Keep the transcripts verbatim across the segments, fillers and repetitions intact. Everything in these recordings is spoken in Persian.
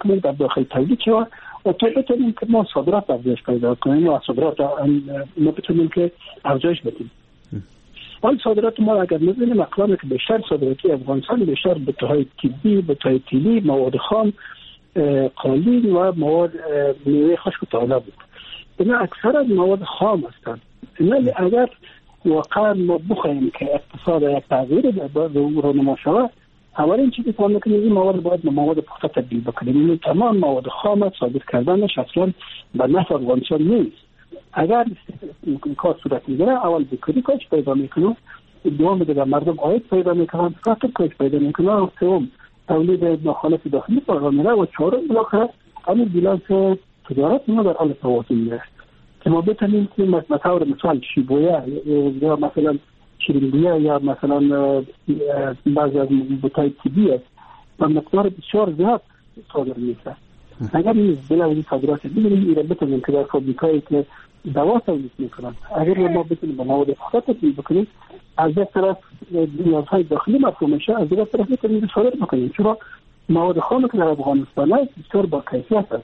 کنیم در داخل تولید شود و تا بتونیم که ما صادرات افزایش پیدا کنیم و صادرات ما بتونیم که افزایش بدیم. آن صادرات ما اگر می‌بینیم اقلامی که بیشتر صادراتی افغانستان بیشتر به طهای طبی، به طهای تیلی، مواد خام، قالین و مواد میوه خشک و تازه بود. اینا اکثر مواد خام هستند. اینا اگر واقعا ما بخوایم که اقتصاد یک تغییر به او رونما شود، اولین چیزی که ما کنیم این مواد باید به مواد پخته تبدیل بکنیم. این تمام مواد خام صادر کردنش اصلا به نفع افغانستان نیست. اگر کار صورت میگیره اول بکری کاش پیدا میکنه، دوم دیگه مردم عاید پیدا میکنن، کاتب کاش پیدا میکنه و سوم تولید مخالف داخلی بالا میره و چهارم بالاخره همین بیلانس تجارت ما در حال توازن میره که ما بتونیم که مثلا مثال شیبویا یا مثلا شیرینگویا یا مثلا بعضی از بوتای طبیعی و مقدار بسیار زیاد صادر میشه. اگر این بلاوی صادرات بگیریم ایران بتونیم که در فابریکایی که دوا تولید میکنن اگر ما بتونیم به مواد پخته تبدیل بکنیم، از یک طرف نیازهای داخلی مفهوم میشه، از دیگر طرف میتونیم صادر بکنیم، چرا مواد خام که در افغانستان است بسیار با کیفیت است.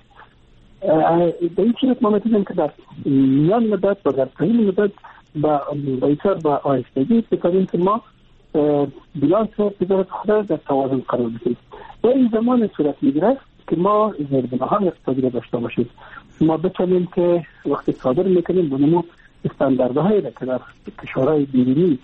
به این صورت ما میتونیم که در میان مدت و در طویل مدت با بسیار با آهستگی بکنیم که ما بیلانس تجارت خود در توازن قرار بدیم. و این زمان صورت میگیره که ما زیربناهای اقتصادی را داشته باشیم. ما بتونیم که وقتی صادر میکنیم بونمو استانداردهایی را که در کشورهای بیرونی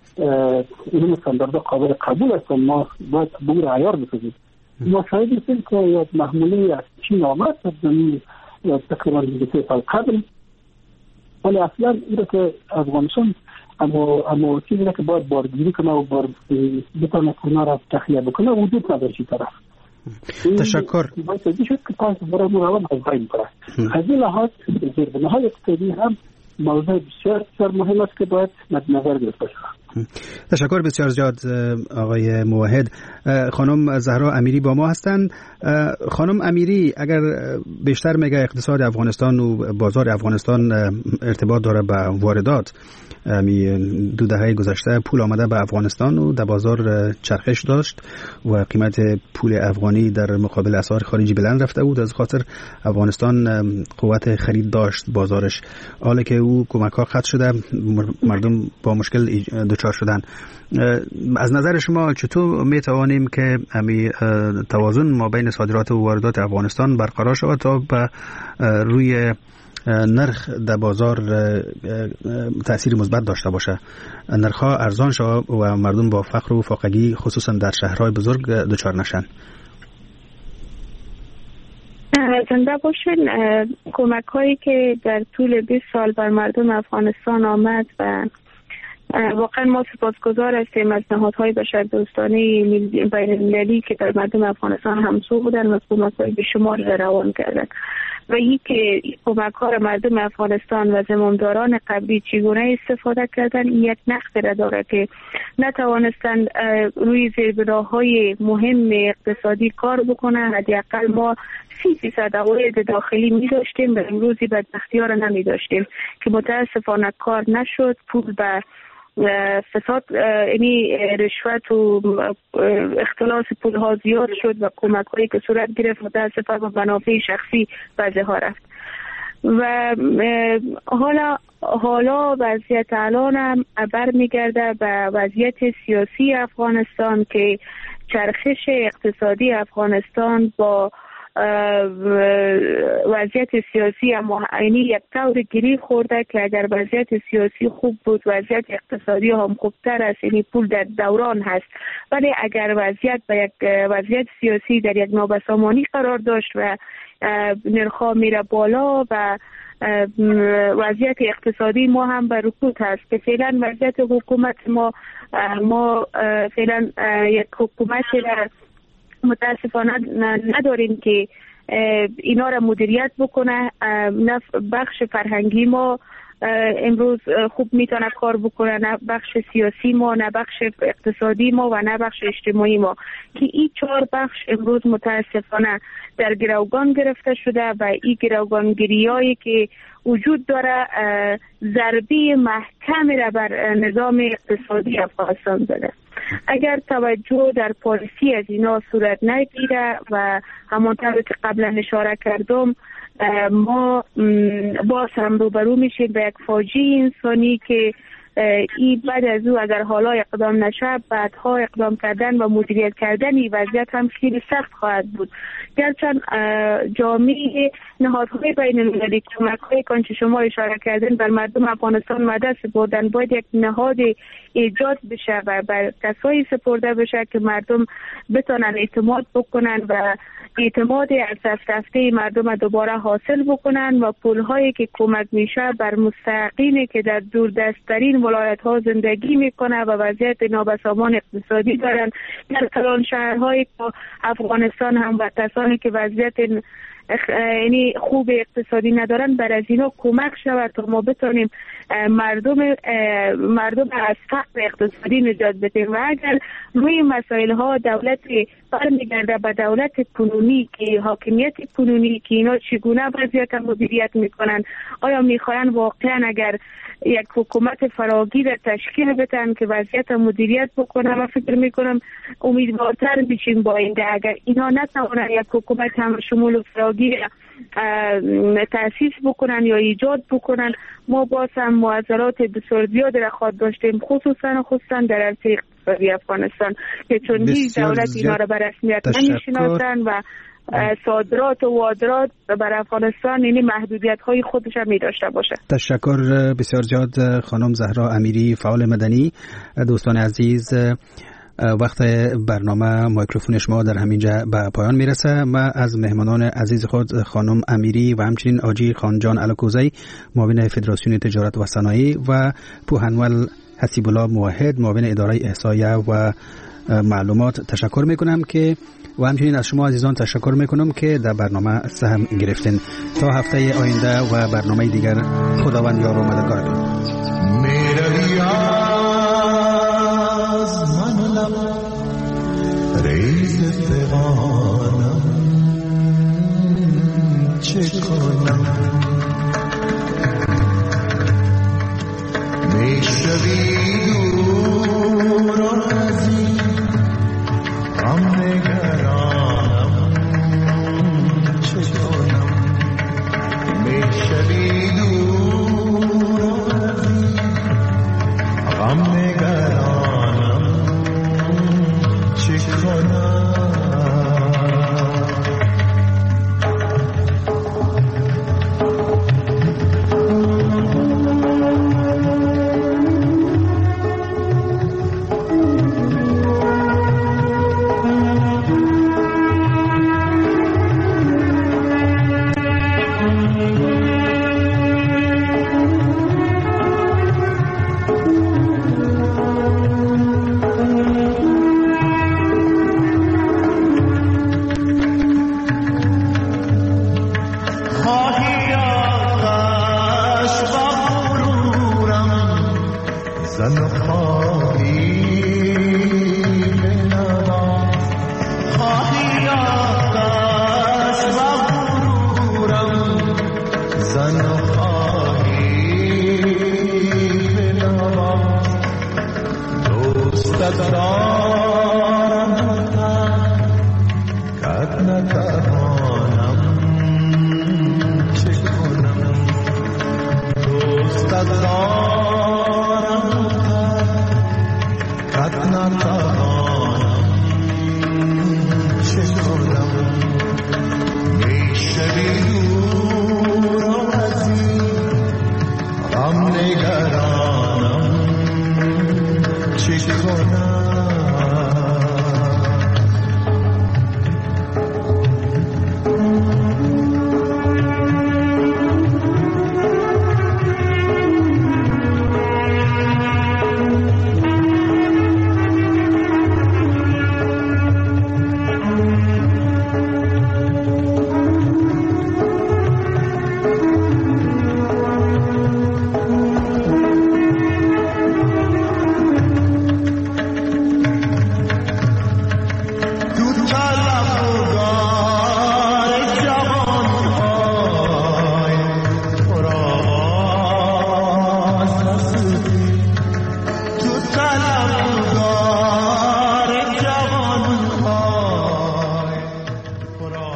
این استانداردها قابل قبول است ما باید بور عیار بکنیم. ما شاید هستیم که یک محموله از چین آمد زمین تقریبا دو سال قبل، ولی اصلا این که افغانستان اما اما چیزی که باید بارگیری کنه و بار بتونه کنه را تخلیه بکنه وجود نداره چی طرف. تشکر. باید شد که پاس برای مراون از بین بره. از این لحاظ زیربناهای اقتصادی هم موضوع بسیار بسیار مهم است که باید مد نظر گرفته شود. تشکر بسیار زیاد آقای موحد. خانم زهرا امیری با ما هستند. خانم امیری، اگر بیشتر میگه اقتصاد افغانستان و بازار افغانستان ارتباط داره به واردات، می دو دهه گذشته پول آمده به افغانستان و در بازار چرخش داشت و قیمت پول افغانی در مقابل اسعار خارجی بلند رفته بود، از خاطر افغانستان قوت خرید داشت بازارش. حالا که او کمک ها قطع شده، مردم با مشکل دچار شدن. از نظر شما چطور می توانیم که امی توازن ما بین صادرات و واردات افغانستان برقرار شود تا به روی نرخ در بازار تأثیر مثبت داشته باشه، نرخ‌ها ارزان شود و مردم با فقر و فاقگی خصوصا در شهرهای بزرگ دچار نشن؟ زنده باشین. کمک هایی که در طول بیست سال بر مردم افغانستان آمد و واقعا ما سپاسگزار هستیم از نهادهای بشردوستانه بین المللی که در مردم افغانستان همسو بودن و کمک های به شمار روان کردن و این که کمک ها مردم افغانستان و زمامداران قبلی چگونه استفاده کردن، این یک نقد را داره که نتوانستند روی زیربناهای مهم اقتصادی کار بکنن. حداقل ما سی فیصد عواید داخلی می داشتیم و امروزی بدبختی ها را نمی داشتیم که متاسفانه کار نشد. پول به فساد یعنی رشوت و اختلاس پول ها زیاد شد و کمک هایی که صورت گرفت متاسفانه به منافع شخصی بعضی ها رفت و حالا حالا وضعیت الان هم برمیگرده به وضعیت سیاسی افغانستان که چرخش اقتصادی افغانستان با وضعیت سیاسی هم یعنی یک طور گری خورده که اگر وضعیت سیاسی خوب بود وضعیت اقتصادی هم خوبتر است، یعنی پول در دوران هست، ولی اگر وضعیت به یک وضعیت سیاسی در یک نابسامانی قرار داشت و نرخ‌ها میره بالا و وضعیت اقتصادی ما هم به رکود هست که فعلا وضعیت حکومت ما ما فعلا یک حکومتی را متاسفانه نداریم که اینا را مدیریت بکنه. نه بخش فرهنگی ما امروز خوب میتونه کار بکنه، نه بخش سیاسی ما، نه بخش اقتصادی ما و نه بخش اجتماعی ما، که این چهار بخش امروز متاسفانه در گروگان گرفته شده و این گروگانگیریایی که وجود داره ضربه محکمی را بر نظام اقتصادی افغانستان زده. اگر توجه در پالیسی از اینا صورت نگیره و همانطور که قبلا اشاره کردم ما باز هم روبرو میشیم به یک فاجعه انسانی که این بعد از او اگر حالا اقدام نشه بعدها اقدام کردن و مدیریت کردن این وضعیت هم خیلی سخت خواهد بود. گرچند جامعه نهادهای بین المللی کمک‌های که شما اشاره کردن بر مردم افغانستان مدد سپردن باید یک نهاد ایجاد بشه و بر کسایی سپرده بشه که مردم بتونن اعتماد بکنن و اعتماد از دست رفته مردم دوباره حاصل بکنن و پولهایی که کمک میشه بر مستحقینی که در دوردست‌ترین ولایت ها زندگی میکنه و وضعیت نابسامان اقتصادی دارن در کلان شهرهای افغانستان هم و کسانی که وضعیت یعنی خوب اقتصادی ندارن بر از اینا کمک شود تا ما بتونیم مردم مردم از فقر اقتصادی نجات بدیم. و اگر روی مسائل ها دولت برمیگرده به دولت کنونی که حاکمیت کنونی که اینا چگونه وضعیت مدیریت میکنن، آیا میخواین واقعا اگر یک حکومت فراگیر تشکیل بدن که وضعیت مدیریت بکنه، من فکر میکنم امیدوارتر بشیم با اینده. اگر اینا نتوانن یک حکومت هم شمول و فراگیر تأسیس بکنن یا ایجاد بکنن، ما باز هم معضلات بسیار زیاد را خواهد داشتیم، خصوصا خصوصا در عرصه اقتصادی افغانستان که چون هیچ دولت اینا را به رسمیت نمیشناسن و صادرات و واردات بر افغانستان یعنی محدودیت های خودش هم می داشته باشه. تشکر بسیار زیاد خانم زهرا امیری، فعال مدنی. دوستان عزیز، وقت برنامه میکروفون شما در همینجا به پایان میرسه. من از مهمانان عزیز خود خانم امیری و همچنین آجی خانجان الکوزی معاون فدراسیون تجارت و صنایع و پوهنول حسیب الله موحد معاون اداره احصایه و معلومات تشکر میکنم که و همچنین از شما عزیزان تشکر میکنم که در برنامه سهم گرفتین. تا هفته آینده و برنامه دیگر، خداوند یار و مددگارتون. میروی از من لب ریز پیغانم چه کنم